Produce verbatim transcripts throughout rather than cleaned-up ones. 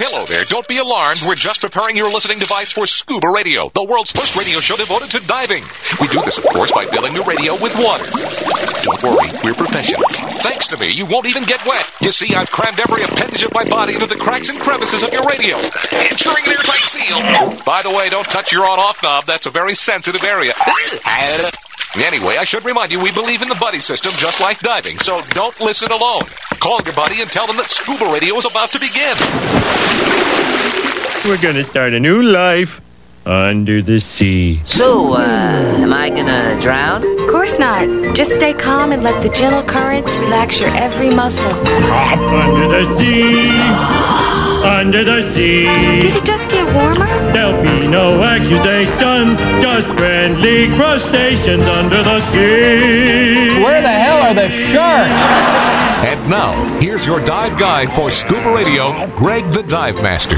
Hello there. Don't be alarmed. We're just preparing your listening device for Scuba Radio, the world's first radio show devoted to diving. We do this, of course, by filling the radio with water. Don't worry, we're professionals. Thanks to me, you won't even get wet. You see, I've crammed every appendage of my body into the cracks and crevices of your radio, ensuring an airtight seal. By the way, don't touch your on-off knob. That's a very sensitive area. Anyway, I should remind you, we believe in the buddy system just like diving, so don't listen alone. Call your buddy and tell them that Scuba Radio is about to begin. We're going to start a new life under the sea. So, uh, am I gonna drown? Of course not. Just stay calm and let the gentle currents relax your every muscle. Under the sea, under the sea. Did it just get warmer? There'll be no accusations, just friendly crustaceans under the sea. Where the hell are the sharks? And now, here's your dive guide for Scuba Radio, Greg the Dive Master.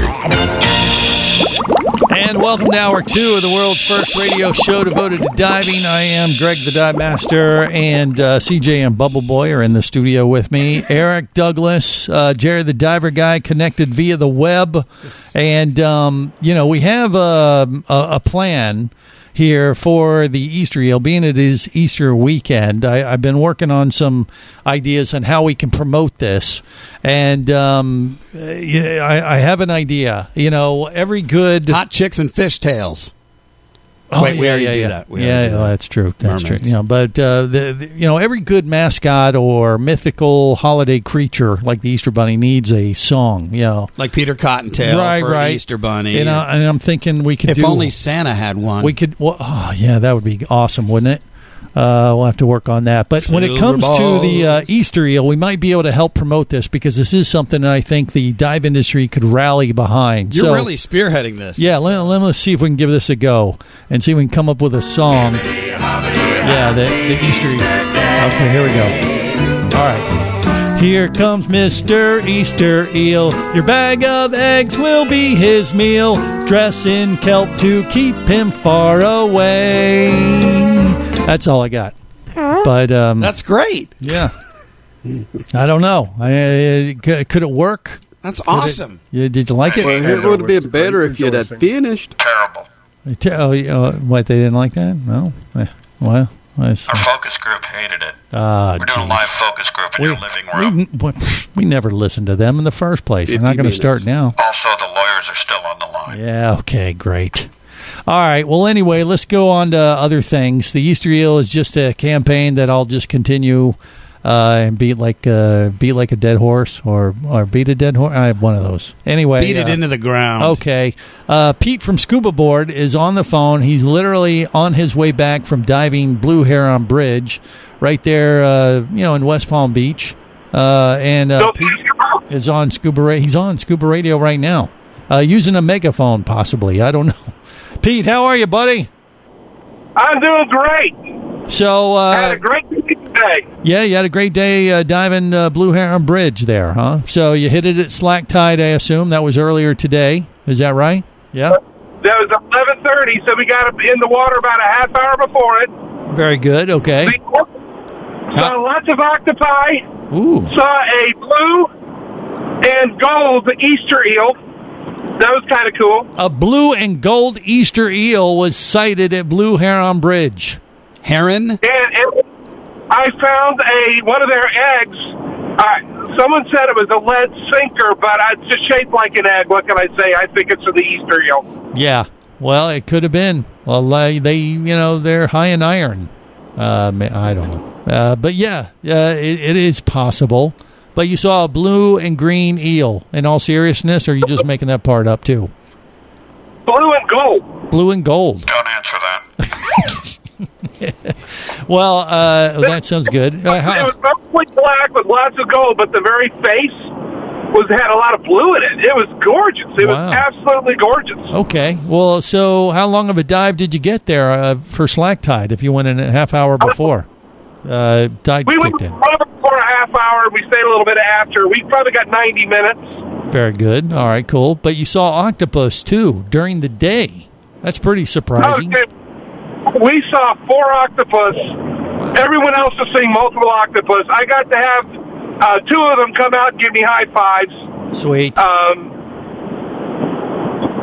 And welcome to Hour two of the world's first radio show devoted to diving. I am Greg the Dive Master, and uh, C J and Bubble Boy are in the studio with me. Eric Douglas, uh, Jerry the Diver Guy, connected via the web. And, um, you know, we have a, a, a plan here for the Easter eel, being it is Easter weekend. I, I've been working on some ideas on how we can promote this, and um, yeah, I, I have an idea. You know, every good hot chicks and fishtails. Oh, Wait, yeah, we already yeah, do yeah. that. We yeah, do well, that. that's true. That's Mermaids. true. You know, but uh, the, the, you know, every good mascot or mythical holiday creature like the Easter Bunny needs a song. You know, Like Peter Cottontail right, for right. Easter Bunny. You know, and I'm thinking we could if do. only Santa had one. We could. Well, oh, yeah, that would be awesome, wouldn't it? Uh, we'll have to work on that. But when it Silver comes balls. to the uh, Easter eel, we might be able to help promote this because this is something that I think the dive industry could rally behind. You're so, really spearheading this. yeah, let, let's see if we can give this a go and see if we can come up with a song. Yeah, the, the Easter eel. Okay, here we go. All right. Here comes Mister Easter Eel. Your bag of eggs will be his meal. Dress in kelp to keep him far away. That's all I got. But um, That's great. yeah, I don't know. I, uh, could it work? That's Could awesome. It, yeah, did you like it? Well, it would have been better if you'd had finished. Terrible. Oh, uh, what, they didn't like that? No. Eh, well, that's, Our focus group hated it. ah, We're doing a geez. live focus group in We, your living room. we, what- we never listened to them in the first place. We're not fifty going to start minutes. now. Also, the lawyers are still on the line. Yeah, okay, great. All right, well, anyway, let's go on to other things. The Easter eel is just a campaign that I'll just continue uh, and beat like uh, beat like a dead horse or, or beat a dead horse. I have one of those. Anyway. Beat it uh, into the ground. Okay. Uh, Pete from Scuba Board is on the phone. He's literally on his way back from diving Blue Heron Bridge right there, uh, you know, in West Palm Beach. Uh, and uh, Pete is on Scuba Ra- He's on Scuba Radio right now, uh, using a megaphone possibly. I don't know. Pete, how are you, buddy? I'm doing great. So, uh, Had a great day. yeah, you had a great day uh, diving uh, Blue Heron Bridge there, huh? So you hit it at slack tide, I assume. That was earlier today. Is that right? Yeah. That was eleven thirty, so we got in the water about a half hour before it. Very good. Okay. We saw lots of octopi. Ooh. Saw a blue and gold Easter eel. That was kind of cool. A blue and gold Easter eel was sighted at Blue Heron Bridge. Heron? And, and I found a one of their eggs. Uh, someone said it was a lead sinker, but it's just shaped like an egg. What can I say? I think it's the Easter eel. Yeah. Well, it could have been. Well, uh, they, you know, they're high in iron. Uh, I don't know. Uh, but yeah, uh, it, it is possible. But you saw a blue and green eel. In all seriousness, or are you just making that part up too? Blue and gold. Blue and gold. Don't answer that. Well, uh, that sounds good. Uh, It how, was mostly black with lots of gold, but the very face was had a lot of blue in it. It was gorgeous. It Wow. was absolutely gorgeous. okay. Well, so how long of a dive did you get there uh, for slack tide? If you went in a half hour before uh, tide We went kicked in. probably for a half hour. We stayed a little bit after. We probably got ninety minutes. Very good. All right, cool. But you saw octopus too during the day. That's pretty surprising. No, dude, we saw four octopus. Everyone else was seeing multiple octopus. I got to have uh, two of them come out and give me high fives. Sweet. Um,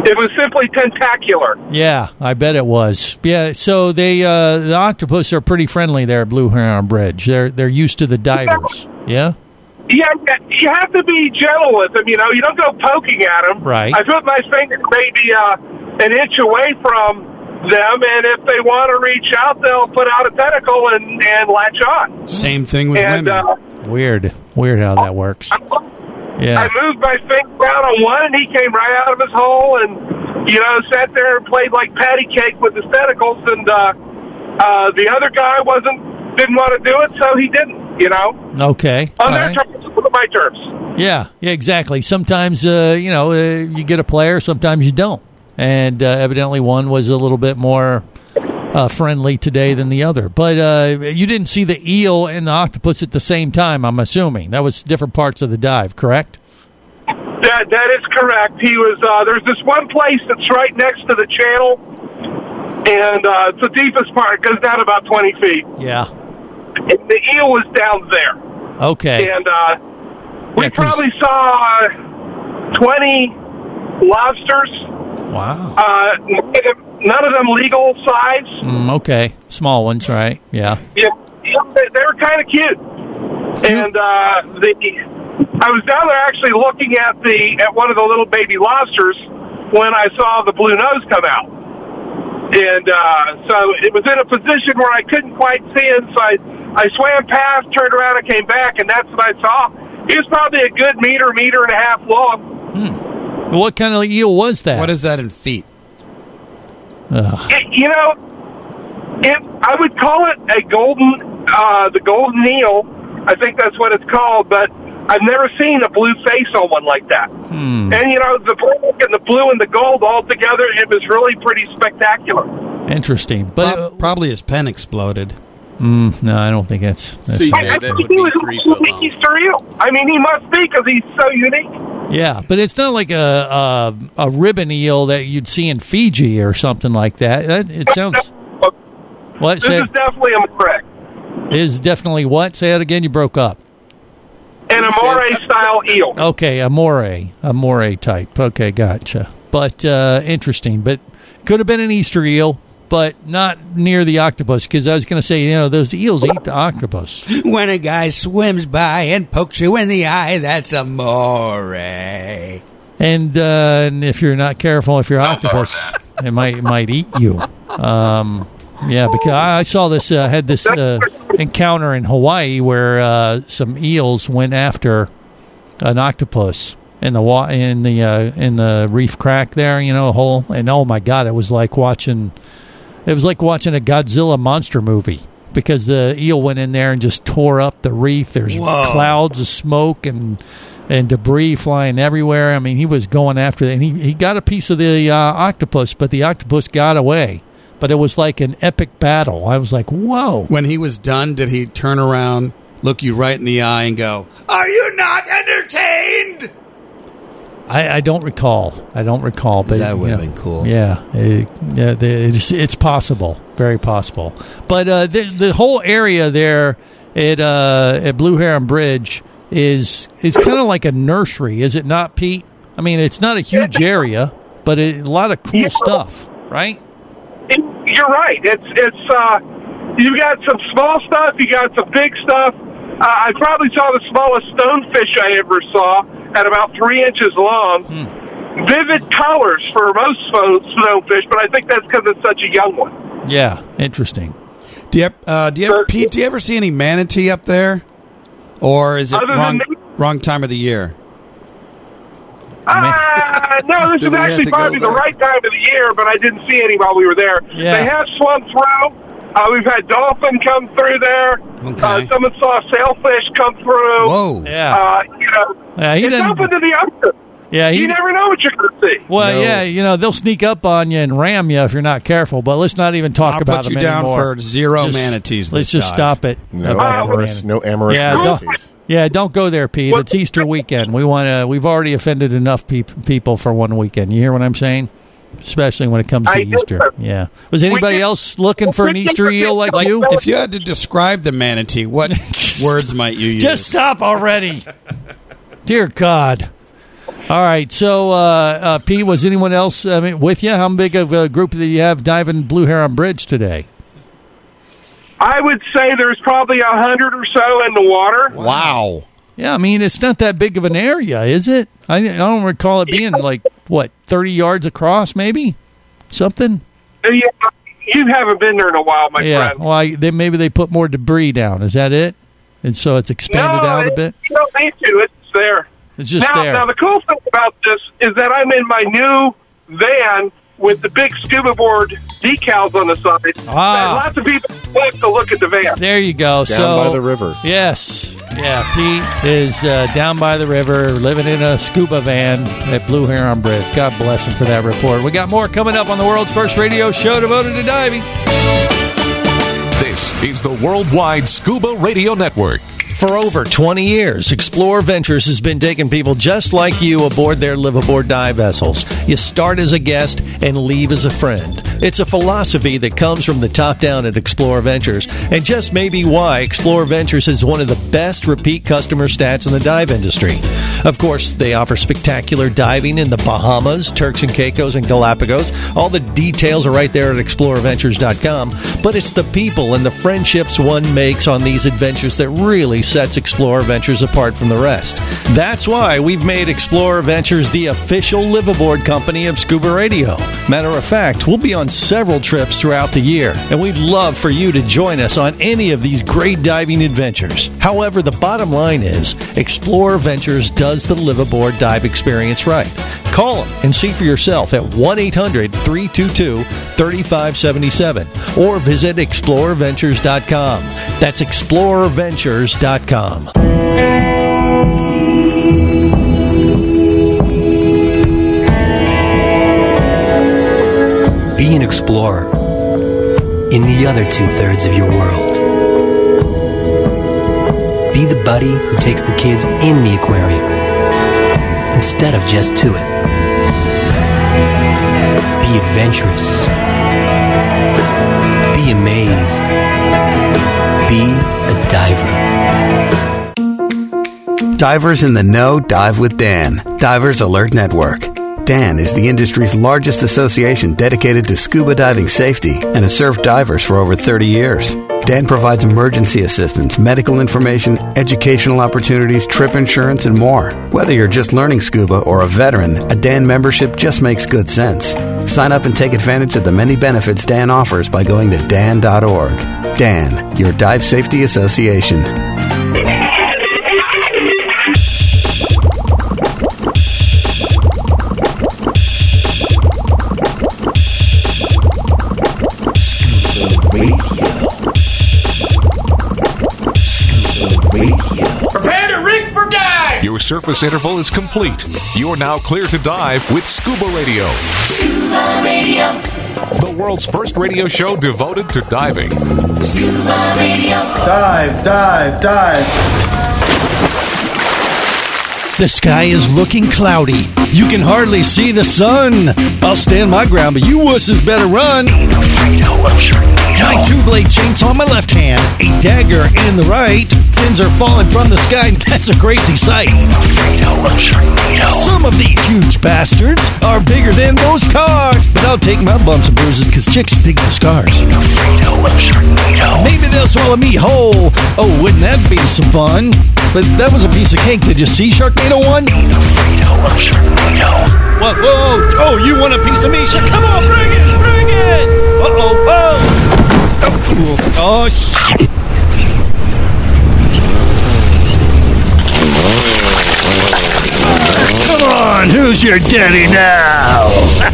It was simply tentacular. Yeah, I bet it was. Yeah, so they uh, the octopus are pretty friendly there at Blue Heron Bridge. They're they're used to the divers. Yeah. Yeah, you have to be gentle with them. You know, you don't go poking at them. Right. I put my finger maybe uh, an inch away from them, and if they want to reach out, they'll put out a tentacle and, and latch on. Same thing with and, women. Uh, Weird. Weird how that works. Yeah. I moved my finger down on one, and he came right out of his hole and, you know, sat there and played like patty cake with his tentacles. And uh, uh, the other guy wasn't didn't want to do it, so he didn't, you know. Okay. On All their right. terms, on my terms. Yeah, yeah, exactly. Sometimes, uh, you know, uh, you get a player, sometimes you don't. And uh, evidently one was a little bit more uh, friendly today than the other. But uh, you didn't see the eel and the octopus at the same time, I'm assuming. That was different parts of the dive, correct? That that is correct. He was. Uh, there's this one place that's right next to the channel, and uh, it's the deepest part. It goes down about twenty feet. Yeah. And the eel was down there. Okay. And uh, we Yeah, 'cause- probably saw uh, twenty lobsters. Wow. Uh, none of them legal size. Mm, okay. Small ones, right? Yeah. Yeah, they, they were kind of cute. And uh, the I was down there actually looking at the at one of the little baby lobsters when I saw the blue nose come out. And uh, so it was in a position where I couldn't quite see it, so I, I swam past, turned around, and came back, and that's what I saw. He was probably a good meter, meter and a half long. Hmm. What kind of eel was that? What is that in feet? Ugh. It, you know, it, I would call it a golden, uh, the golden eel. I think that's what it's called, but I've never seen a blue face on one like that. Hmm. And, you know, the black and the blue and the gold all together, it was really pretty spectacular. Interesting. But Pro- probably his pen exploded. Mm, no, I don't think that's... that's See, I, Yeah, I that think would he be was three a foot unique long. Easter eel. I mean, he must be because he's so unique. Yeah, but it's not like a, a a ribbon eel that you'd see in Fiji or something like that. That it sounds... What? This Say, is definitely a correct. is definitely what? Say it again. You broke up. An Amore-style eel. Okay, a moray, a moray type. Okay, gotcha. But uh, interesting. But could have been an Easter eel, but not near the octopus. Because I was going to say, you know, those eels eat the octopus. When a guy swims by and pokes you in the eye, that's a more. And, uh, and if you're not careful, if you're octopus, it might it might eat you. Um, yeah, because I, I saw this. I uh, had this uh, encounter in Hawaii where uh, some eels went after an octopus in the wa- in the uh, in the reef crack there, you know, a hole. And oh my God, it was like watching. It was like watching a Godzilla monster movie because the eel went in there and just tore up the reef. There's Whoa. clouds of smoke and and debris flying everywhere. I mean, he was going after it, and he he got a piece of the uh, octopus, but the octopus got away. But it was like an epic battle. I was like, whoa. When he was done, did he turn around, look you right in the eye, and go, "Are you not entertained?" I, I don't recall. I don't recall. But That would have you know, been cool. Yeah, it, yeah the, it's, it's possible. Very possible. But uh, the, the whole area there at, uh, at Blue Heron Bridge is is kind of like a nursery, is it not, Pete? I mean, it's not a huge area, but it, a lot of cool Yeah. stuff, right? It, you're right. It's it's uh, you got some small stuff. You got some big stuff. Uh, I probably saw the smallest stonefish I ever saw at about three inches long. Hmm. Vivid colors for most spo- stonefish, but I think that's because it's such a young one. Yeah, interesting. Do you, uh, do you ever, Pete? Do you ever see any manatee up there, or is it Other than wrong me? wrong time of the year? Uh, no, this Do is we have actually to go probably the there? right time of the year, but I didn't see any while we were there. Yeah. They have swum through. Uh, we've had dolphin come through there. Okay. Uh, someone saw sailfish come through. Whoa! Yeah. Uh, you know, Yeah, he it's didn't- open to the ocean. Yeah, he, You never know what you're going to see. Well, No. yeah, you know, they'll sneak up on you and ram you if you're not careful, but let's not even talk I'll about put you them down anymore. for zero Just- manatees. Let's this just dive. stop it. No about the amorous, man- no amorous Yeah, don't- manatees. Yeah, don't go there, Pete. What- It's Easter weekend. We want to. We've already offended enough peop- people for one weekend. You hear what I'm saying? Especially when it comes to I do, Easter. sir. Yeah. Was anybody can- else looking for an we can- Easter eel like Like, you? if you had to describe the manatee, what words might you use? Just stop already. Dear God. All right. So, uh, uh, Pete, was anyone else I mean, with you? How big of a group did you have diving Blue Heron Bridge today? I would say there's probably a hundred or so in the water. Wow. Yeah, I mean, it's not that big of an area, is it? I, I don't recall it being like, what, thirty yards across, maybe? Something? Yeah, you haven't been there in a while, my yeah. friend. Well, I, they, maybe they put more debris down. Is that it? And so it's expanded no, out it, a bit? You don't need to. It's there. It's just now, there. Now, the cool thing about this is that I'm in my new van with the big scuba board decals on the side. Ah. And lots of people want to look at the van. There you go. Down so, by the river. Yes. Yeah, Pete is uh, down by the river, living in a scuba van at Blue Heron Bridge. God bless him for that report. We got more coming up on the world's first radio show devoted to diving. This is the Worldwide Scuba Radio Network. For over twenty years, Explorer Ventures has been taking people just like you aboard their live-aboard dive vessels. You start as a guest and leave as a friend. It's a philosophy that comes from the top down at Explorer Ventures, and just may be why Explorer Ventures is one of the best repeat customer stats in the dive industry. Of course, they offer spectacular diving in the Bahamas, Turks and Caicos, and Galapagos. All the details are right there at explorer ventures dot com, but it's the people and the friendships one makes on these adventures that really sets Explorer Ventures apart from the rest. That's why we've made Explorer Ventures the official live-aboard company of Scuba Radio. Matter of fact, we'll be on several trips throughout the year, and we'd love for you to join us on any of these great diving adventures. However, the bottom line is, Explorer Ventures does the live-aboard dive experience right. Call them and see for yourself at one eight hundred three two two three five seven seven or visit explorer ventures dot com. That's explorer ventures dot com. Be an explorer in the other two-thirds of your world. Be the buddy who takes the kids in the aquarium instead of just to it. Be adventurous. Be amazed. Be a diver. Divers in the Know dive with Dan. Divers Alert Network. Dan is the industry's largest association dedicated to scuba diving safety and has served divers for over thirty years. Dan provides emergency assistance, medical information, educational opportunities, trip insurance, and more. Whether you're just learning scuba or a veteran, a Dan membership just makes good sense. Sign up and take advantage of the many benefits Dan offers by going to dan dot org. Dan, your dive safety association. Your surface interval is complete. You're now clear to dive with Scuba Radio. Scuba Radio. The world's first radio show devoted to diving. Scuba Radio. Dive, dive, dive. The sky is looking cloudy. You can hardly see the sun. I'll stand my ground, but you wusses better run. Ain't afraid of a Sharknado. My two-blade chainsaw in my left hand, a dagger in the right. Fins are falling from the sky, and that's a crazy sight. Ain't afraid of a Sharknado. Some of these huge bastards are bigger than most cars. But I'll take my bumps and bruises, because chicks dig the scars. Ain't afraid of a Sharknado. Maybe they'll swallow me whole. Oh, wouldn't that be some fun? But that was a piece of cake. Did you see Sharknado one? Ain't afraid of a Sharknado. What? Whoa! Oh, you want a piece of me? Come on, bring it! Bring it! Uh-oh! Oh! Oh, oh shit! Come on! Who's your daddy now?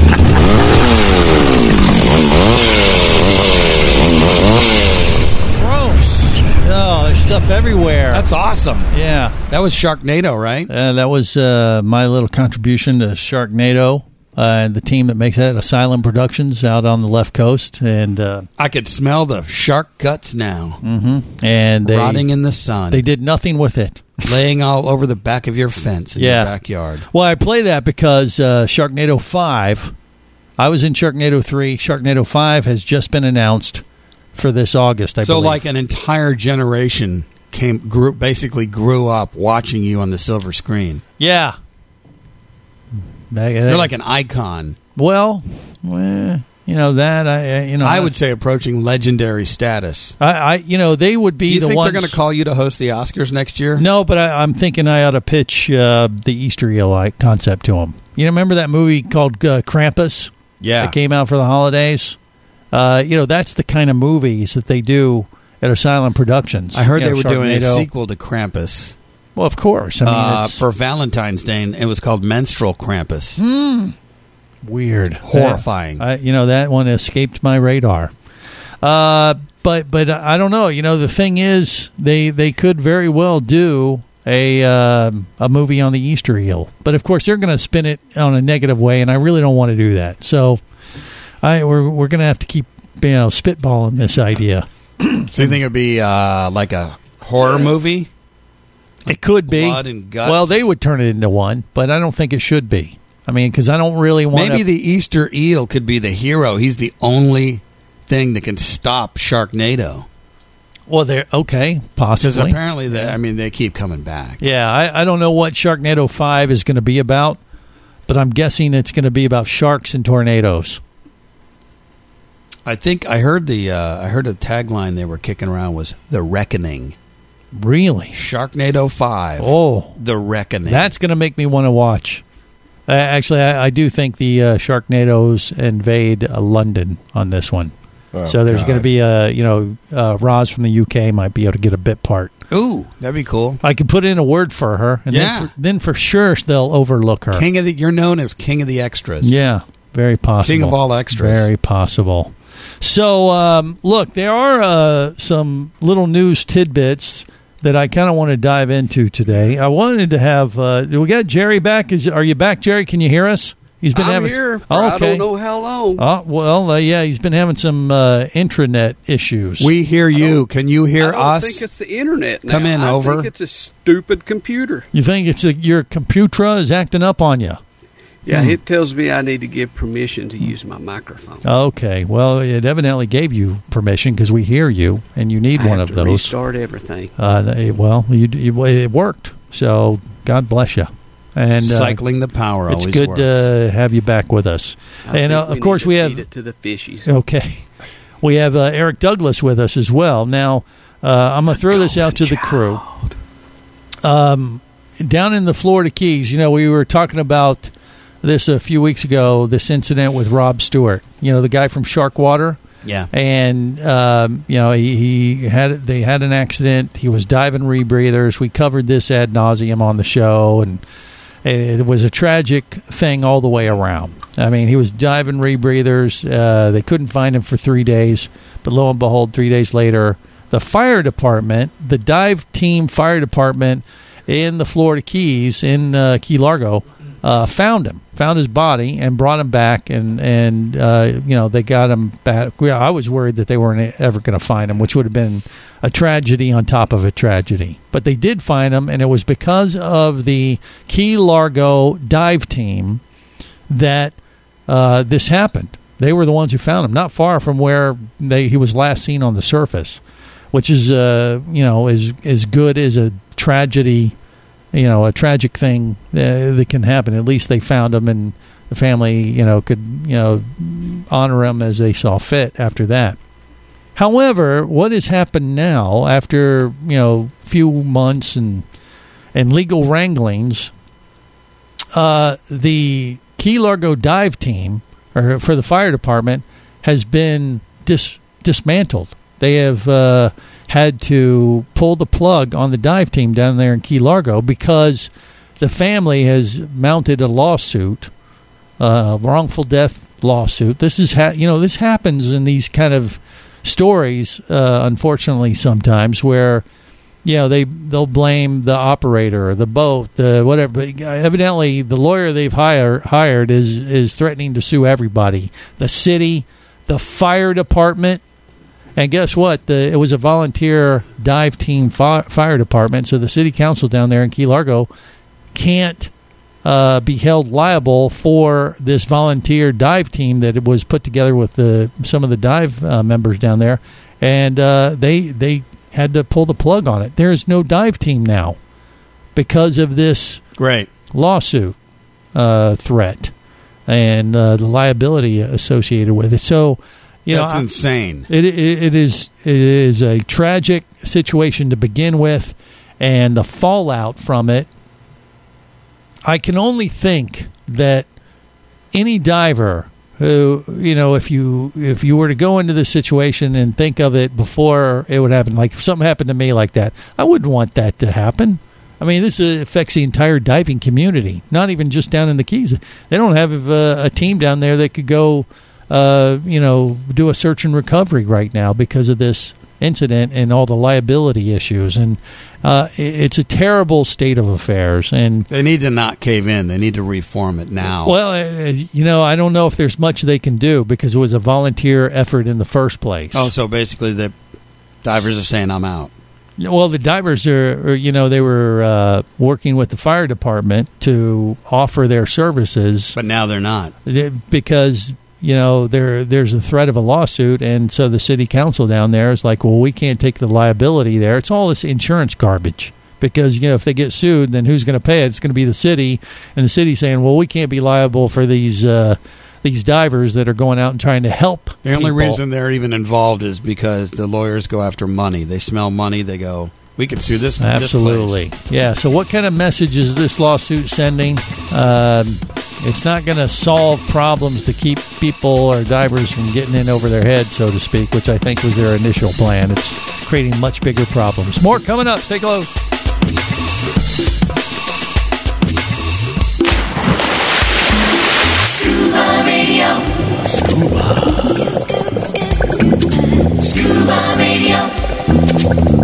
Gross! Oh, there's stuff everywhere. That's awesome. Yeah. That was Sharknado, right? Uh, that was uh, my little contribution to Sharknado. Uh, the team that makes that, Asylum Productions, out on the left coast, and uh, I could smell the shark guts now, mm-hmm. and they, rotting in the sun. They did nothing with it, laying all over the back of your fence in yeah. your backyard. Well, I play that because uh, Sharknado five. I was in Sharknado three. Sharknado five has just been announced for this August. I so, believe. like an entire generation came, grew, basically grew up watching you on the silver screen. Yeah. They, They're like an icon. Well, eh, you know that I you know I would say approaching legendary status. I, I you know they would be Do you the think ones. they're going to call you to host the Oscars next year? No, but I, I'm thinking I ought to pitch uh, the Easter eel like concept to them. You know, remember that movie called uh, Krampus? Yeah, that came out for the holidays. Uh, you know, that's the kind of movies that they do at Asylum Productions. I heard you they know, were doing a Sharknado. sequel to Krampus. Well, of course. I mean, uh, it's for Valentine's Day, and it was called Menstrual Krampus. mm, weird, Horrifying. That, I, you know, that one escaped my radar. Uh, but but I don't know. You know, the thing is, they they could very well do a uh, a movie on the Easter eel, but of course they're going to spin it on a negative way, and I really don't want to do that. So, I we're we're going to have to keep you know spitballing this idea. So you think it'd be uh, like a horror movie? It could be. Blood and guts? Well, they would turn it into one, but I don't think it should be. I mean, because I don't really want. Maybe the Easter eel could be the hero. He's the only thing that can stop Sharknado. Well, they're okay, possibly. Because apparently, they, I mean, they keep coming back. Yeah, I, I don't know what Sharknado five is going to be about, but I'm guessing it's going to be about sharks and tornadoes. I think I heard the uh, I heard the tagline they were kicking around was "The Reckoning." Really? Sharknado five. Oh, The Reckoning. That's going to make me want to watch. Uh, actually, I, I do think the uh, Sharknadoes invade uh, London on this one. Oh, so there's God. going to be a, you know, uh, Roz from the U K might be able to get a bit part. Ooh, that'd be cool. I could put in a word for her, and Yeah. then, for, then for sure they'll overlook her. King of the, you're known as King of the Extras. Yeah, very possible. King of all extras. Very possible. So, um, look, there are uh, some little news tidbits that I kind of want to dive into today. I wanted to have. Uh, we got Jerry back. Is are you back, Jerry? Can you hear us? He's been I'm having. here. For Oh, I okay. don't know how long. Oh well, uh, yeah, he's been having some uh, intranet issues. We hear you. Can you hear I don't us? think it's the internet now. Come in, I over. think it's a stupid computer. You think it's a, your computer is acting up on you? Yeah, Hmm. it tells me I need to give permission to use my microphone. Okay, well, it evidently gave you permission because we hear you, and you need I one have of to those. Restart everything. Uh, it- well, you, you, it worked, so God bless you. And uh, Cycling the power it's always good works. to have you back with us. I and think uh, we of course, need to we feed have it to the fishies. okay, we have uh, Eric Douglas with us as well. Now, uh, I'm going to throw this out to the crew. Um, down in the Florida Keys, you know, we were talking about this a few weeks ago. This incident with Rob Stewart, you know, the guy from Sharkwater. Yeah. And um, you know, he, he had they had an accident. He was diving rebreathers. We covered this ad nauseum on the show, and it was a tragic thing all the way around. I mean, he was diving rebreathers. Uh, they couldn't find him for three days, but lo and behold, three days later, the fire department, the dive team fire department in the Florida Keys, in uh, Key Largo, uh, found him, found his body, and brought him back. And, and uh, you know, they got him back. Yeah, I was worried that they weren't ever going to find him, which would have been a tragedy on top of a tragedy. But they did find him, and it was because of the Key Largo dive team that uh, this happened. They were the ones who found him, not far from where they, he was last seen on the surface, which is, uh, you know, as as good as a tragedy, you know, a tragic thing uh, that can happen. At least they found him, and the family, you know, could, you know, honor him as they saw fit after that. However, what has happened now, after, you know, a few months and and legal wranglings, uh, the Key Largo dive team, or for the fire department, has been dis- dismantled. They have uh, had to pull the plug on the dive team down there in Key Largo because the family has mounted a lawsuit, uh, a wrongful death lawsuit. This is ha- you know this happens in these kind of stories, uh, unfortunately, sometimes where, you know, they they'll blame the operator or the boat, the whatever. But evidently, the lawyer they've hire, hired is is threatening to sue everybody: the city, the fire department. And guess what? The, it was a volunteer dive team fi- fire department, so the city council down there in Key Largo can't uh, be held liable for this volunteer dive team that it was put together with the some of the dive uh, members down there, and uh, they they had to pull the plug on it. There is no dive team now because of this Great. lawsuit. uh, threat and uh, the liability associated with it. So, you That's know, insane. It, it it is it is a tragic situation to begin with, and the fallout from it. I can only think that any diver who, you know, if you if you were to go into this situation and think of it before it would happen, like if something happened to me like that, I wouldn't want that to happen. I mean, this affects the entire diving community, not even just down in the Keys. They don't have a, a team down there that could go, uh, you know, do a search and recovery right now because of this incident and all the liability issues. And uh, it's a terrible state of affairs. And they need to not cave in. They need to reform it now. Well, uh, you know, I don't know if there's much they can do because it was a volunteer effort in the first place. Oh, so basically the divers are saying, I'm out. Well, the divers are, are you know, they were uh, working with the fire department to offer their services. But now they're not. Because, you know, there there's a threat of a lawsuit, and so the city council down there is like, well, we can't take the liability there. It's all this insurance garbage. Because, you know, if they get sued, then who's going to pay it? It's going to be the city. And the city's saying, well, we can't be liable for these uh, these divers that are going out and trying to help The only people. reason they're even involved is because the lawyers go after money. They smell money. They go, we can sue this. Absolutely. This place. Yeah. So what kind of message is this lawsuit sending? Um, it's not going to solve problems to keep people or divers from getting in over their head, so to speak, which I think was their initial plan. It's creating much bigger problems. More coming up. Stay close. Scuba Radio. Scuba. Scuba Radio.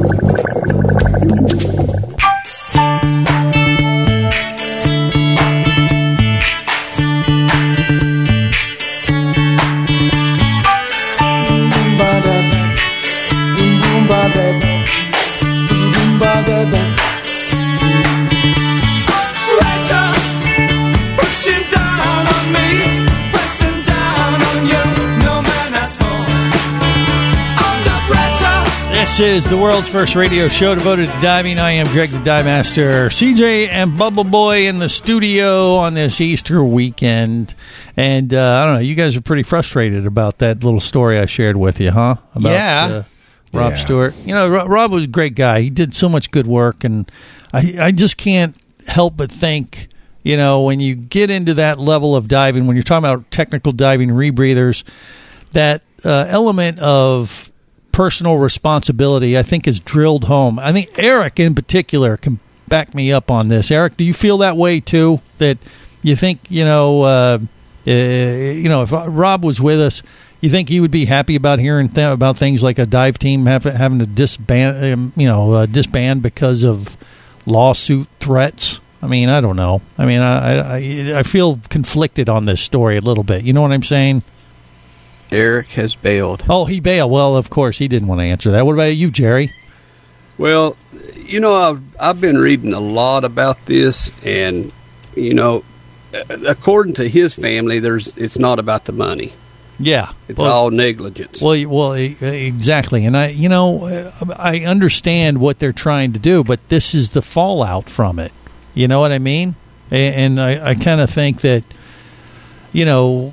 This is the world's first radio show devoted to diving. I am Greg the Dive Master. C J and Bubble Boy in the studio on this Easter weekend. And uh, I don't know, you guys are pretty frustrated about that little story I shared with you, huh? About, Yeah. Uh, Rob Yeah. Stewart. You know, Ro- Rob was a great guy. He did so much good work. And I, I just can't help but think, you know, when you get into that level of diving, when you're talking about technical diving, rebreathers, that uh, element of personal responsibility, I think, is drilled home. I think Eric in particular can back me up on this. Eric, do you feel that way too? That you think, you know, uh, uh, you know, if Rob was with us, you think he would be happy about hearing th- about things like a dive team have, having to disband, um, you know, uh, disband because of lawsuit threats? I mean, I don't know. I mean, I, I I feel conflicted on this story a little bit. You know what I'm saying? Eric has bailed. Oh, he bailed. Well, of course, he didn't want to answer that. What about you, Jerry? Well, you know, I've, I've been reading a lot about this, and, you know, according to his family, there's it's not about the money. Yeah. It's well, all negligence. Well, well, exactly. And, I, you know, I understand what they're trying to do, but this is the fallout from it. You know what I mean? And I, I kind of think that, you know,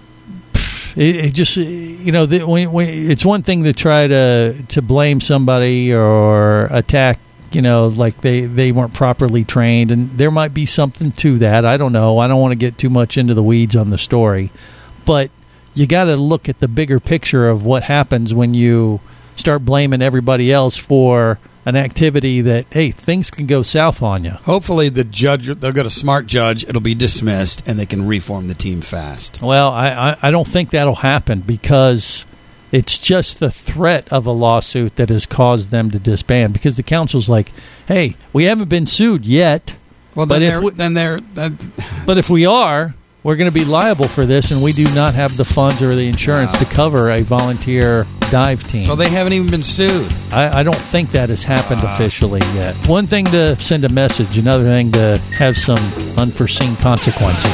It, it just, you know, the, when, when, it's one thing to try to to blame somebody or attack, you know, like they, they weren't properly trained, and there might be something to that. I don't know. I don't want to get too much into the weeds on the story, but you got to look at the bigger picture of what happens when you start blaming everybody else for an activity that, hey, things can go south on you. Hopefully the judge, they'll get a smart judge, it'll be dismissed, and they can reform the team fast. Well, I, I, I don't think that'll happen because it's just the threat of a lawsuit that has caused them to disband, because the council's like, hey, we haven't been sued yet. Well, but then if they're, we, then they're that, but if we are, we're going to be liable for this, and we do not have the funds or the insurance wow. to cover a volunteer dive team. So they haven't even been sued. I, I don't think that has happened uh, officially yet. One thing to send a message, another thing to have some unforeseen consequences.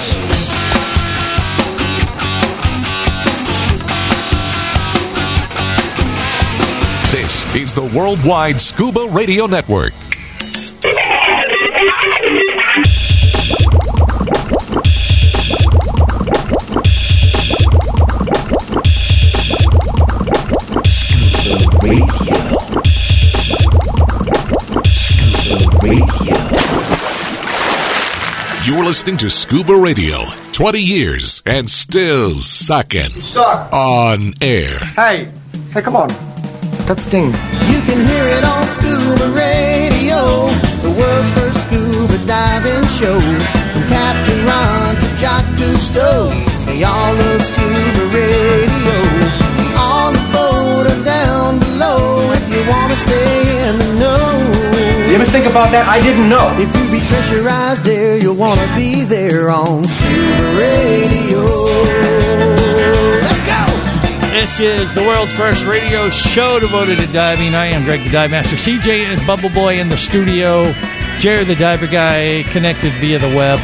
This is the Worldwide Scuba Radio Network. Radio. You're listening to Scuba Radio. twenty years and still sucking. Suck. On air. Hey, hey, come on. That sting. You can hear it on Scuba Radio, the world's first scuba diving show. From Captain Ron to Jacques Cousteau, they all love Scuba Radio. On the boat or down below, if you want to stay in the know. You ever think about that? I didn't know. If you be pressurized there, you'll want to be there on Scuba Radio. Let's go! This is the world's first radio show devoted to diving. I am Greg the Dive Master. C J and Bubble Boy in the studio. Jerry the Diver Guy connected via the web.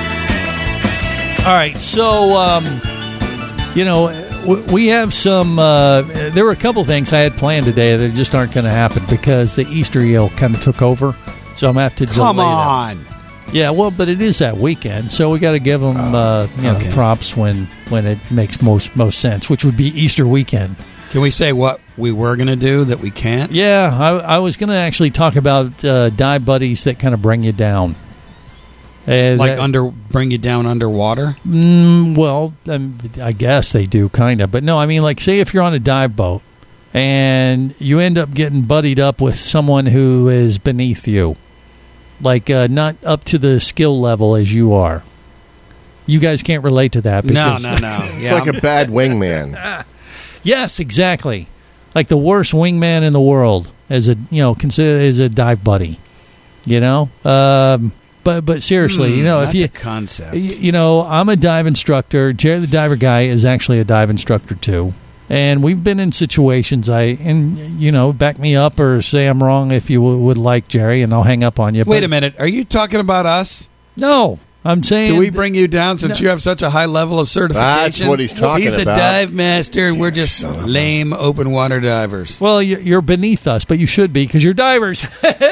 All right, so, um, you know, we have some, uh, there were a couple things I had planned today that just aren't going to happen because the Easter eel kind of took over. So I'm going to have to delay Come on. them. Yeah, well, but it is that weekend, so we got to give them uh, you know, okay. props when, when it makes most most sense, which would be Easter weekend. Can we say what we were going to do that we can't? Yeah, I, I was going to actually talk about uh, dive buddies that kind of bring you down. Uh, like that, under, bring you down underwater? Mm, well, um, I guess they do, kind of. But no, I mean, like, say if you're on a dive boat and you end up getting buddied up with someone who is beneath you. Like, uh, not up to the skill level as you are. You guys can't relate to that. No, no, no. It's Yeah, like I'm- a bad wingman. Yes, exactly. Like the worst wingman in the world as a, you know, consider as a dive buddy. You know? Um, but but seriously, Hmm, you know, if that's you a concept. y- you know, I'm a dive instructor. Jerry the Diver Guy is actually a dive instructor too. And we've been in situations, I and you know, back me up or say I'm wrong if you w- would like, Jerry, and I'll hang up on you. Wait But- a minute. Are you talking about us? No, I'm saying. Do we bring you down since No. you have such a high level of certification? That's what he's talking He's the about. dive master, and we're just lame open water divers. Well, you- you're beneath us, but you should be because you're divers.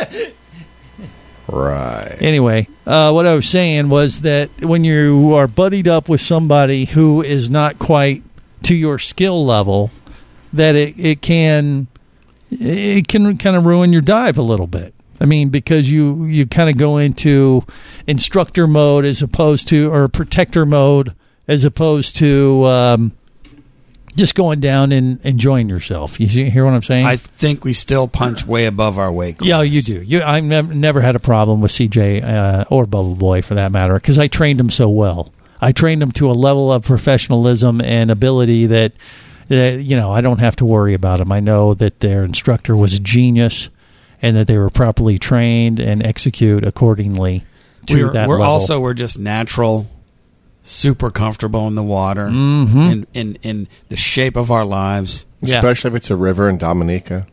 Right. Anyway, uh, what I was saying was that when you are buddied up with somebody who is not quite to your skill level, that it, it can it can kind of ruin your dive a little bit. I mean, because you, you kind of go into instructor mode as opposed to, or protector mode as opposed to um, just going down and enjoying yourself. You see, hear what I'm saying? I think we still punch way above our weight class. Yeah, you do. You, I've never, never had a problem with C J uh, or Bubble Boy for that matter because I trained them so well. I trained them to a level of professionalism and ability that, uh, you know, I don't have to worry about them. I know that their instructor was a genius and that they were properly trained and execute accordingly to We're, that we're level. also we're just natural, super comfortable in the water, Mhm. in, in in the shape of our lives. Yeah. Especially if it's a river in Dominica.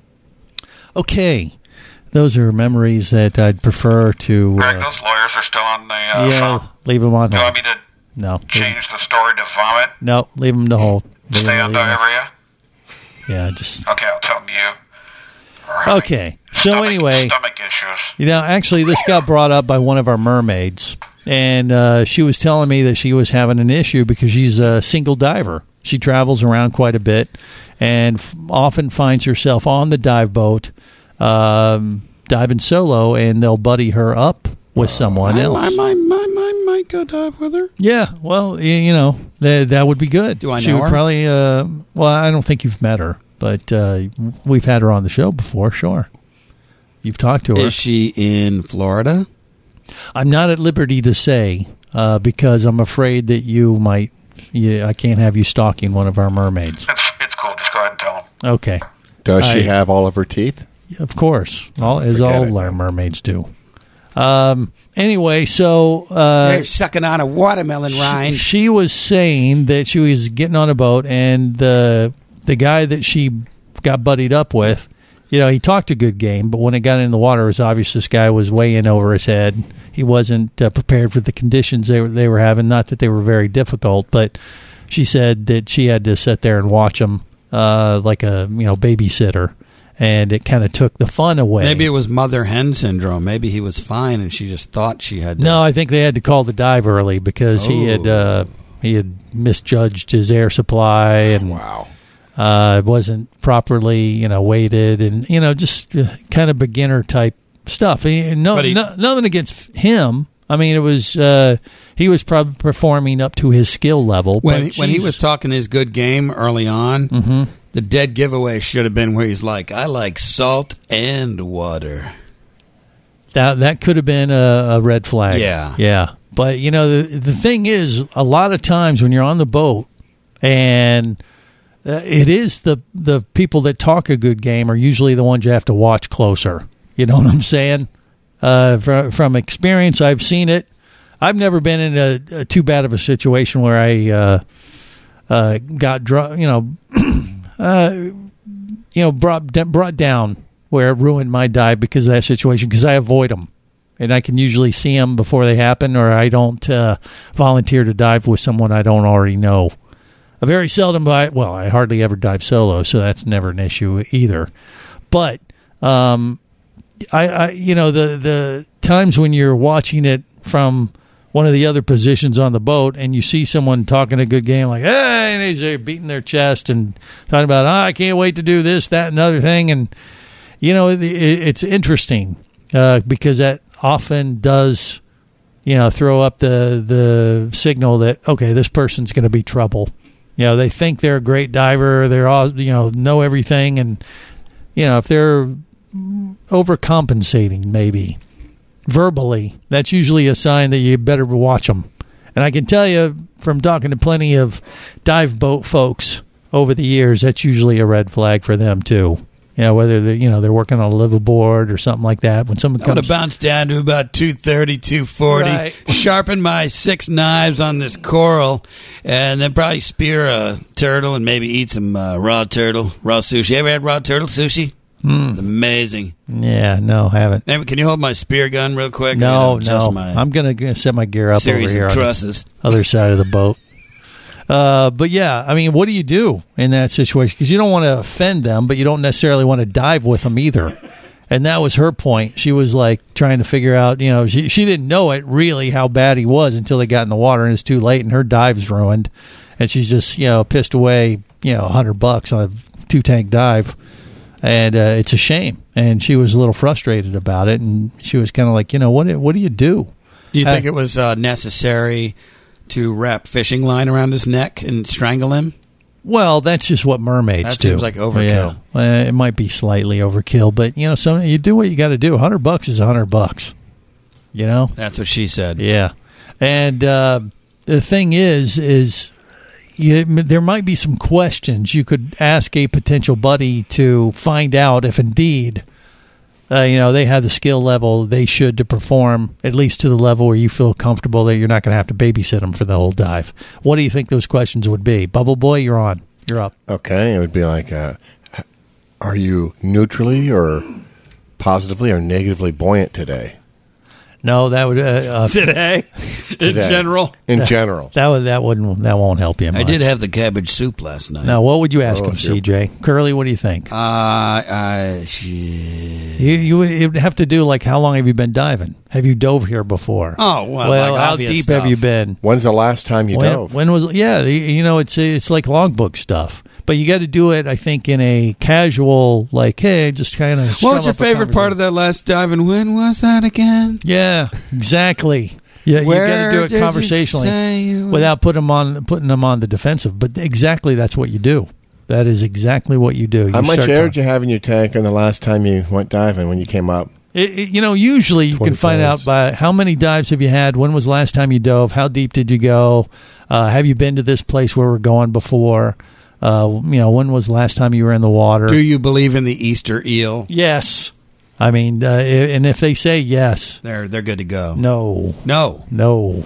Okay. Those are memories that I'd prefer to... Greg, Uh, those lawyers are still on the uh, yeah, phone. leave them on Do you hold. want me to No. change the story to vomit? No, leave them to hold. Leave Stay 'em- on leave 'em- diarrhea? Yeah, just... Okay, I'll tell them you. Okay. So Stomach- anyway... Stomach issues. You know, actually, this got brought up by one of our mermaids, and uh, she was telling me that she was having an issue because she's a single diver. She travels around quite a bit and f- often finds herself on the dive boat, um, diving solo, and they'll buddy her up with someone I, else. I, I, I, I might go dive with her. Yeah, well, y- you know, that that would be good. Do I She know would her? probably, uh, well, I don't think you've met her, but uh, we've had her on the show before, sure. You've talked to her. Is she in Florida? I'm not at liberty to say uh, because I'm afraid that you might. Yeah, I can't have you stalking one of our mermaids. It's, it's cool. Just go ahead and tell them. Okay. Does she I- have all of her teeth? Of course, all as Forget all it. our mermaids do. Um. Anyway, so uh, They're sucking on a watermelon rind. she was saying that she was getting on a boat, and the the guy that she got buddied up with, you know, he talked a good game, but when it got in the water, it was obvious this guy was way in over his head. He wasn't uh, prepared for the conditions they were, they were having. Not that they were very difficult, but she said that she had to sit there and watch him uh, like a you know babysitter, and it kind of took the fun away. Maybe it was mother hen syndrome. Maybe he was fine, and she just thought she had. To. No, I think they had to call the dive early because he had uh, he had misjudged his air supply and wow, uh, it wasn't properly you know weighted and you know just uh, kind of beginner type stuff. He, no, But he- no, nothing against him. I mean, it was uh, he was probably performing up to his skill level. When but when he Jesus. was talking his good game early on, Mhm. the dead giveaway should have been where he's like, "I like salt and water." That that could have been a, a red flag. Yeah. Yeah. But, you know, the, the thing is, a lot of times when you're on the boat and uh, it is the, the people that talk a good game are usually the ones you have to watch closer. You know what I'm saying? Uh, from, from experience, I've seen it. I've never been in a, a too bad of a situation where I uh, uh, got, dr- you know, uh, you know, brought brought down where it ruined my dive because of that situation, because I avoid them. And I can usually see them before they happen, or I don't uh, volunteer to dive with someone I don't already know. I very seldom, buy, well, I hardly ever dive solo, so that's never an issue either. But, um, I, I, you know, the, the times when you're watching it from one of the other positions on the boat and you see someone talking a good game, like, hey, and they're beating their chest and talking about, oh, I can't wait to do this, that, and other thing. And, you know, it, it's interesting uh, because that often does, you know, throw up the the signal that, okay, this person's going to be trouble. You know, they think they're a great diver, they're all, you know, know everything, and, you know, if they're overcompensating maybe verbally, that's usually a sign that you better watch them. And I can tell you from talking to plenty of dive boat folks over the years, that's usually a red flag for them too. You know, whether they, you know, they're working on a liveaboard or something like that. When someone I'm going comes, to bounce down to about two thirty, two forty, Right. sharpen my six knives on this coral, and then probably spear a turtle and maybe eat some uh, raw turtle, raw sushi. Ever had raw turtle sushi? Mm. It's amazing. yeah, no, haven't. Hey, can you hold my spear gun real quick? I No, gotta adjust no. my I'm gonna gonna set my gear up over series here of on the trusses. other side of the boat. Uh, but yeah, I mean, what do you do in that situation? Because you don't want to offend them, but you don't necessarily want to dive with them either. And that was her point. She was like trying to figure out, you know, she she didn't know it really how bad he was until they got in the water, and it's too late, and her dive's ruined, and she's just, you know, pissed away, you know, a hundred bucks on a two tank dive, and uh, it's a shame. And she was a little frustrated about it, and she was kind of like, you know, what what do you do? Do you Uh, think it was uh, necessary to wrap fishing line around his neck and strangle him? Well, that's just what mermaids That do. seems like overkill. Yeah. Uh, it might be slightly overkill, but you know, some you do what you got to do. Hundred bucks is a hundred bucks. You know, That's what she said. yeah. And uh, the thing is, is you, there might be some questions you could ask a potential buddy to find out if indeed, uh, you know, they have the skill level they should to perform, at least to the level where you feel comfortable that you're not going to have to babysit them for the whole dive. What do you think those questions would be? Bubble Boy, you're on. You're up. Okay, it would be like, uh, are you neutrally or positively or negatively buoyant today? No, that would uh, uh, Today? In Today. general? In general. That would that wouldn't that won't help you. I much. did have the cabbage soup last night. Now, what would you ask Oh, him, sure. C J? Curly, what do you think? Uh, uh, shit. You you would you'd have to do like, how long have you been diving? Have you dove here before? Oh, well, well like how obvious deep stuff. have you been? When's the last time you when, dove? when was yeah? You you know, it's it's like logbook stuff, but you got to do it. I think in a casual, like, hey, just kind of. What was your favorite part of that last dive, and when was that again? Yeah, exactly. Yeah, you got to Where do it did you conversationally say you were? without putting them on putting them on the defensive. But exactly, that's what you do. That is exactly what you do. How You much start air talking- did you have in your tank on the last time you went diving when you came up? It, it- you know, usually you can twenty find pounds. out by how many dives have you had, when was the last time you dove, how deep did you go, uh, have you been to this place where we're going before, uh, you know, when was the last time you were in the water? Do you believe in the Easter eel? Yes. I mean, uh, i- and if they say yes, They're they're good to go. no, No. no.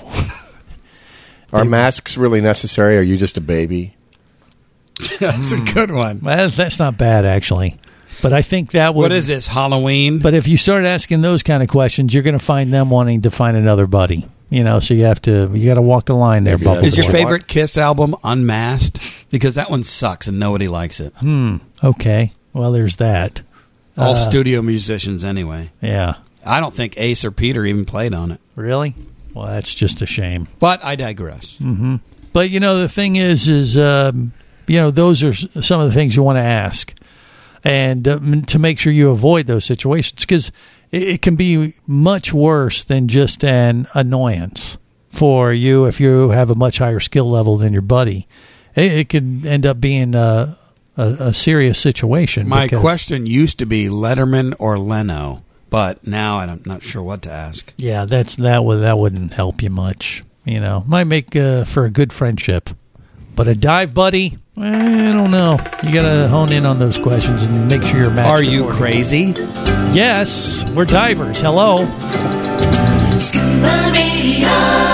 Are masks really necessary? Or are you just a baby? That's a good one. Well, that's not bad, actually. But I think that would. What is this, Halloween? But if you start asking those kind of questions, you're going to find them wanting to find another buddy. You know, so you have to, you got to walk the line there, Maybe Bubble. that's Is your Boy. what- favorite Kiss album Unmasked? Because that one sucks and nobody likes it. Hmm. Okay. Well, there's that. All Uh, studio musicians, anyway. Yeah. I don't think Ace or Peter even played on it. Really? Well, that's just a shame. But I digress. Hmm. But you know, the thing is, is um, you know, those are s- some of the things you want to ask, and um, to make sure you avoid those situations. Because it, it can be much worse than just an annoyance for you if you have a much higher skill level than your buddy. It, it could end up being a, a, a serious situation. My because, question used to be Letterman or Leno, but now I'm not sure what to ask. Yeah, that's that would that wouldn't help you much. You know, might make uh, for a good friendship, but a dive buddy, eh, I don't know. You gotta hone in on those questions and make sure you're matched. Are you crazy? Yes, we're divers. Hello. Scuba Radio.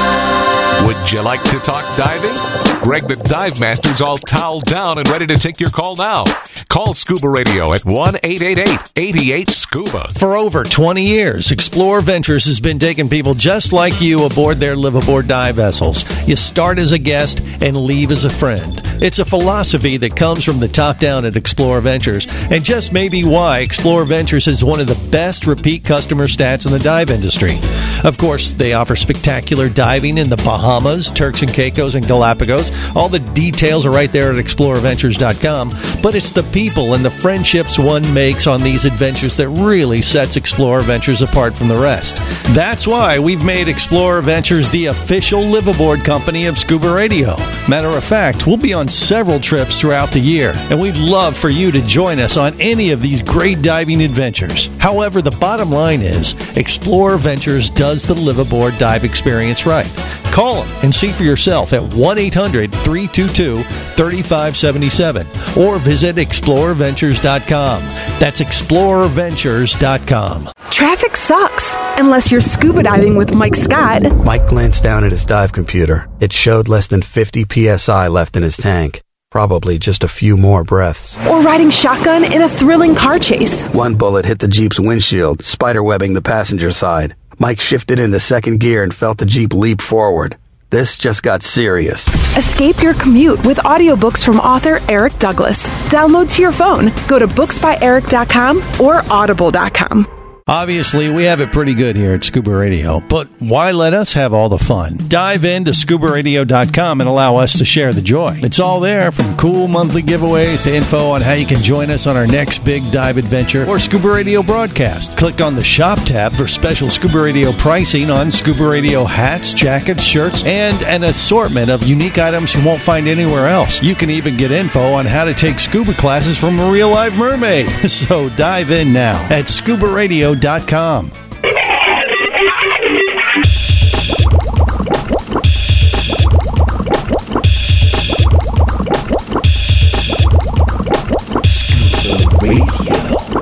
Would you like to talk diving? Greg the Dive Master's all toweled down and ready to take your call now. Call Scuba Radio at one eight eight eight, eight eight, SCUBA. For over twenty years, Explorer Ventures has been taking people just like you aboard their live-aboard dive vessels. You start as a guest and leave as a friend. It's a philosophy that comes from the top down at Explorer Ventures, and just maybe why Explorer Ventures is one of the best repeat customer stats in the dive industry. Of course, they offer spectacular diving in the Bahamas, Turks and Caicos, and Galapagos. All the details are right there at explorer ventures dot com, but it's the people and the friendships one makes on these adventures that really sets Explorer Ventures apart from the rest. That's why we've made Explorer Ventures the official live-aboard company of Scuba Radio. Matter of fact, we'll be on several trips throughout the year, and we'd love for you to join us on any of these great diving adventures. However, the bottom line is, Explorer Ventures does the live-aboard dive experience right. Call them and see for yourself at one eight hundred, three two two, three five seven seven or visit explorer ventures dot com. That's explorer ventures dot com. Traffic sucks, unless you're scuba diving with Mike Scott. Mike glanced down at his dive computer. It showed less than fifty P S I left in his tank. Probably just a few more breaths. Or riding shotgun in a thrilling car chase. One bullet hit the Jeep's windshield, spiderwebbing the passenger side. Mike shifted into second gear and felt the Jeep leap forward. This just got serious. Escape your commute with audiobooks from author Eric Douglas. Download to your phone. Go to books by eric dot com or audible dot com. Obviously, we have it pretty good here at Scuba Radio, but why let us have all the fun? Dive into scuba radio dot com and allow us to share the joy. It's all there, from cool monthly giveaways to info on how you can join us on our next big dive adventure or Scuba Radio broadcast. Click on the Shop tab for special Scuba Radio pricing on Scuba Radio hats, jackets, shirts, and an assortment of unique items you won't find anywhere else. You can even get info on how to take scuba classes from a real live mermaid. So dive in now at scuba radio dot com. Scuba Radio.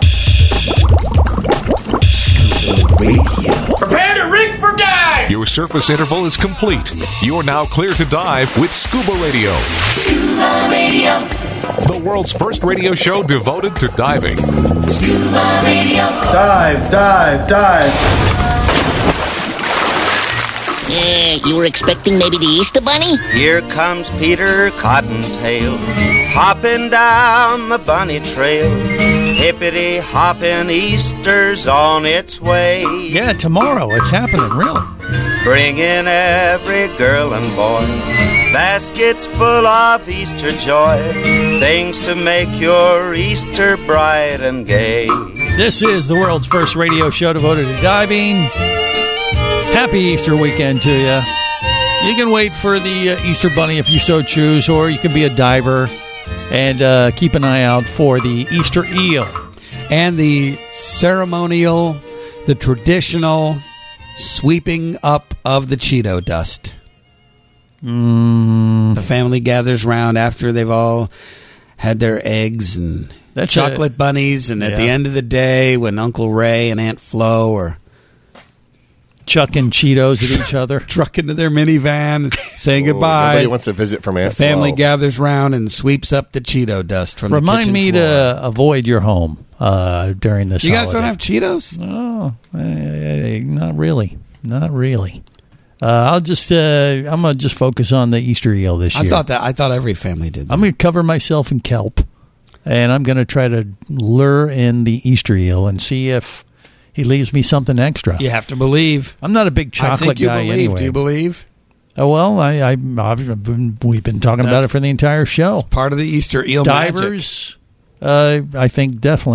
Scuba Radio. Prepare to rig for dive! Your surface interval is complete. You're now clear to dive with Scuba Radio. Scuba Radio. The world's first radio show devoted to diving. Scuba Radio. Dive, dive, dive. Yeah, you were expecting maybe the Easter Bunny? Here comes Peter Cottontail, hopping down the bunny trail. Hippity hopping, Easter's on its way. Yeah, tomorrow it's happening, really. Bringing every girl and boy baskets full of Easter joy, things to make your Easter bright and gay. This is the world's first radio show devoted to diving. Happy Easter weekend to you. You can wait for the uh, Easter Bunny if you so choose, or you can be a diver and uh, keep an eye out for the Easter eel. And the ceremonial, the traditional sweeping up of the Cheeto dust. Mm. The family gathers round after they've all had their eggs and That's chocolate it. bunnies, and at Yeah. the end of the day, when Uncle Ray and Aunt Flo are chucking Cheetos at each other, trucking to their minivan, saying Oh, goodbye. nobody wants a visit from Aunt The family Flo. gathers round and sweeps up the Cheeto dust from the Remind kitchen me floor. to avoid your home uh, during this You guys don't holiday. have Cheetos? Oh, eh, eh, not really. Not really. Uh, I'll just, uh, I'm going to just focus on the Easter eel this I year. thought that. I thought every family did that. I'm going to cover myself in kelp, and I'm going to try to lure in the Easter eel and see if he leaves me something extra. You have to believe. I'm not a big chocolate I think you guy believe. anyway. Do you believe? Oh, well, I, I, I've been, we've been talking That's- about it for the entire show. Part of the Easter eel magic. Divers, uh, I think definitely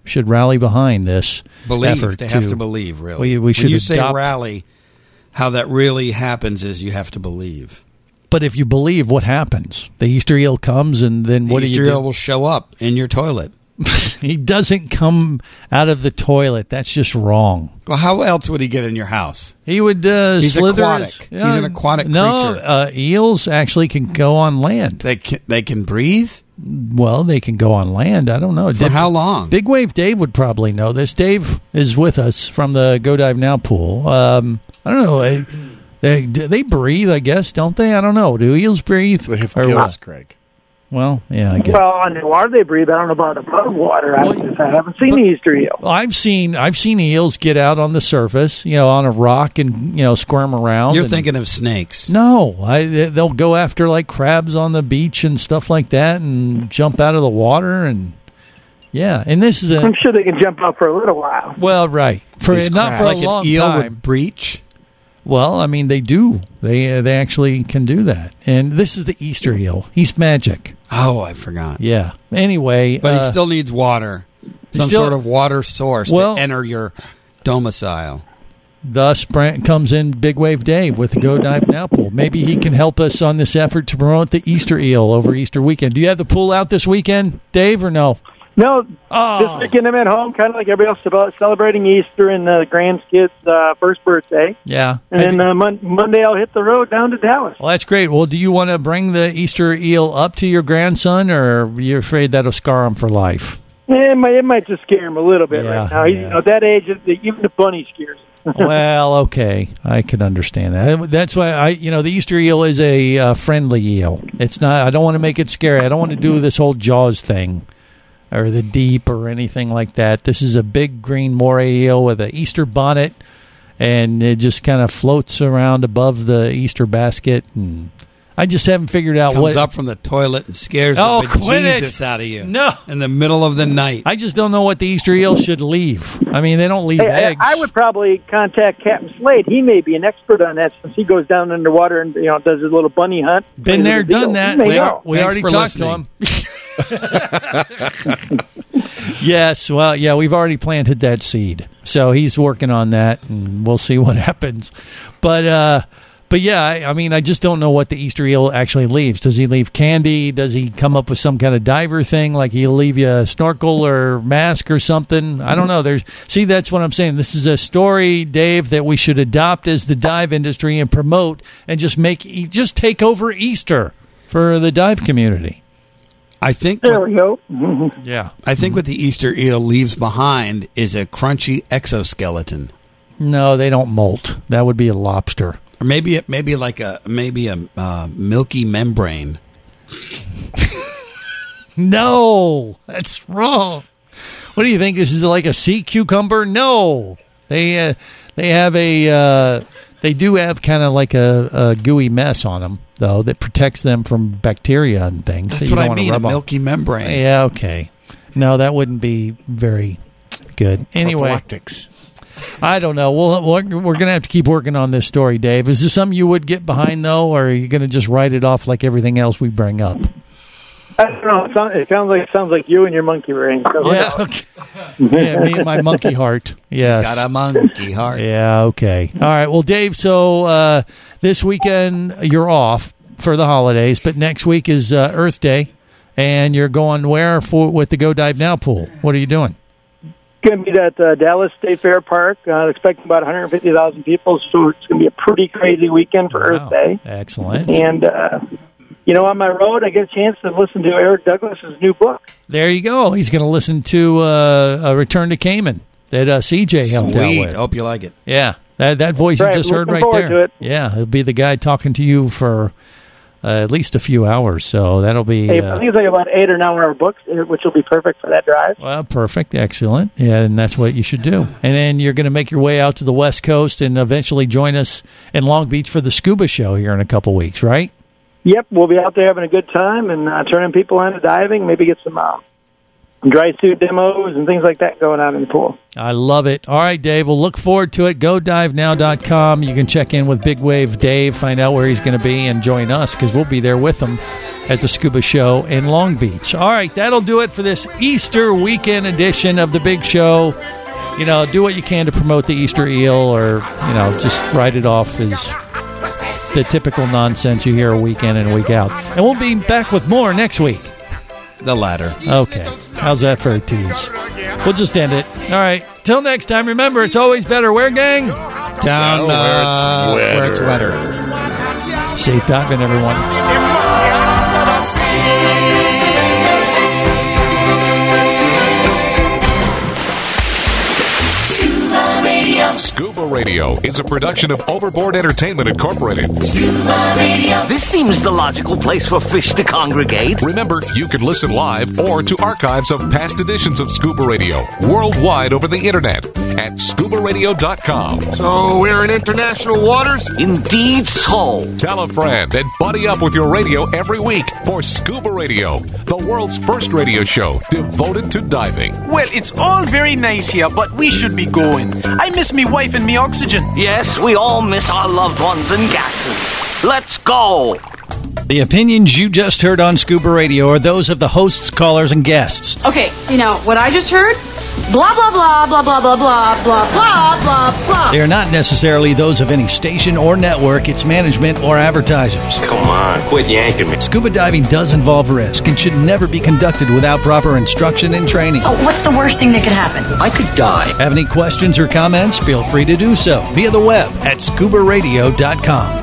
should rally behind this Believe. effort. They have to believe, really. We, we should when you say adopt- rally, how that really happens is you have to believe. But if you believe, what happens? The Easter eel comes, and then The what Easter do you do? eel will show up in your toilet. He doesn't come out of the toilet. That's just wrong. Well, how else would he get in your house? He would uh, He's slither aquatic. his- He's an aquatic no, creature. uh, eels actually can go on land. They can, they can breathe? Well, they can go on land. I don't know. For how long? Big Wave Dave would probably know this. Dave is with us from the Go Dive Now pool. Um, I don't know. They, they, they breathe, I guess, don't they? I don't know. Do eels breathe? They have Or gills, what? Greg. Well, yeah, I guess. Well, underwater they breathe. I don't know about above water. I, just, I haven't seen the Easter eel. I've seen I've seen eels get out on the surface, you know, on a rock and you know squirm around. You're and- thinking of snakes. No, I, they'll go after like crabs on the beach and stuff like that, and jump out of the water and yeah. And this is a I'm sure they can jump up for a little while. well, right for These not for crabs. a Like long an eel time. would breach. Well, I mean, they do. They uh, they actually can do that. And this is the Easter eel. He's magic. Oh, I forgot. Yeah. Anyway, But uh, he still needs water. Some still- sort of water source Well- to enter your domicile. thus Brant comes in Big Wave Dave with the Go Dive Now pool. Maybe he can help us on this effort to promote the Easter eel over Easter weekend. Do you have the pool out this weekend, Dave, or no? No, Oh. this weekend I'm at home, kind of like everybody else, about celebrating Easter and uh, the grandkid's uh, first birthday. Yeah. And then uh, mon- Monday I'll hit the road down to Dallas. Well, that's great. Well, do you want to bring the Easter eel up to your grandson, or are you afraid that'll scar him for life? It might, it might just scare him a little bit Yeah, right now. He's, you know, at that age, it- even the bunny scares him. Well, okay, I can understand that. That's why I, you know, the Easter eel is a uh, friendly eel. It's not. I don't want to make it scary. I don't want to do this whole Jaws thing, or the deep, or anything like that. This is a big green moray eel with an Easter bonnet, and it just kind of floats around above the Easter basket. And I just haven't figured out Comes what. up from the toilet and scares Oh, the quit it. bejesus out of you. No. In the middle of the night. I just don't know what the Easter eel should leave. I mean, they don't leave Hey, eggs. I would probably contact Captain Slade. He may be an expert on that since he goes down underwater and you know does his little bunny hunt. Been there, Plays with the done eel. that. He may We, know. we Thanks already for talked to him. Yes, well, yeah, we've already planted that seed. So he's working on that, and we'll see what happens. But, uh, but yeah, I, I mean, I just don't know what the Easter eel actually leaves. Does he leave candy? Does he come up with some kind of diver thing, like he'll leave you a snorkel or mask or something? I don't know. There's see, that's what I'm saying. This is a story, Dave, that we should adopt as the dive industry and promote, and just make just take over Easter for the dive community. I think There what, we go. Yeah. I think what the Easter eel leaves behind is a crunchy exoskeleton. No, they don't molt. That would be a lobster. Or maybe it maybe like a maybe a uh, milky membrane. No, that's wrong. What do you think? This is like a sea cucumber? No, they uh, they have a uh, they do have kind of like a, a gooey mess on them though that protects them from bacteria and things. That's that you what don't I wanna mean, a rub on. milky membrane. Yeah, okay. No, that wouldn't be very good. Anyway, Prophylactics. I don't know. We'll, we're we're going to have to keep working on this story, Dave. Is this something you would get behind, though, or are you going to just write it off like everything else we bring up? I don't know. It sounds, it sounds like it sounds like you and your monkey brain. So Yeah, okay. Yeah, me and my monkey heart. Yes. He's got a monkey heart. Yeah, okay. All right. Well, Dave, so uh, this weekend you're off for the holidays, but next week is uh, Earth Day, and you're going where for with the Go Dive Now pool? What are you doing? Going to be at uh, Dallas State Fair Park. Uh, expecting about one hundred fifty thousand people, so it's going to be a pretty crazy weekend for Wow. Earth Day. Excellent. And, uh, you know, on my road, I get a chance to listen to Eric Douglas's new book. There you go. He's going to listen to uh, a Return to Cayman that uh, C J helped out Sweet. with. Hope you like it. Yeah, that that voice Right, you just heard looking right forward there. to it. Yeah, he'll be the guy talking to you for uh, at least a few hours. So that'll be Hey, uh, I think it's like about eight or nine hour books, which will be perfect for that drive. well, perfect, excellent. Yeah, and that's what you should do. And then you're going to make your way out to the West Coast and eventually join us in Long Beach for the scuba show here in a couple weeks, right? Yep, we'll be out there having a good time and uh, turning people on to diving, maybe get some uh, dry suit demos and things like that going on in the pool. I love it. All right, Dave. We'll look forward to it. go dive now dot com. You can check in with Big Wave Dave, find out where he's going to be, and join us because we'll be there with him at the Scuba Show in Long Beach. All right, that'll do it for this Easter weekend edition of the Big Show. You know, do what you can to promote the Easter eel, or, you know, just write it off as the typical nonsense you hear a week in and a week out. And we'll be back with more next week. The latter. Okay. How's that for a tease? We'll just end it. All right. Till next time, remember, it's always better where, gang? Down uh, where it's wetter. Safe diving, everyone. Scuba Radio is a production of Overboard Entertainment Incorporated. Scuba Radio. This seems the logical place for fish to congregate. Remember, you can listen live or to archives of past editions of Scuba Radio worldwide over the internet at scuba radio dot com. So we're in international waters? Indeed so. Tell a friend and buddy up with your radio every week for Scuba Radio, the world's first radio show devoted to diving. Well, it's all very nice here, but we should be going. I miss me wife and me oxygen. Yes, we all miss our loved ones and gases. Let's go. The opinions you just heard on Scuba Radio are those of the hosts, callers, and guests. Okay, you know, what I just heard? Blah, blah, blah, blah, blah, blah, blah, blah, blah, blah, blah. They are not necessarily those of any station or network, its management, or advertisers. Come on, quit yanking me. Scuba diving does involve risk and should never be conducted without proper instruction and training. Oh, what's the worst thing that could happen? I could die. Have any questions or comments? Feel free to do so via the web at scuba radio dot com.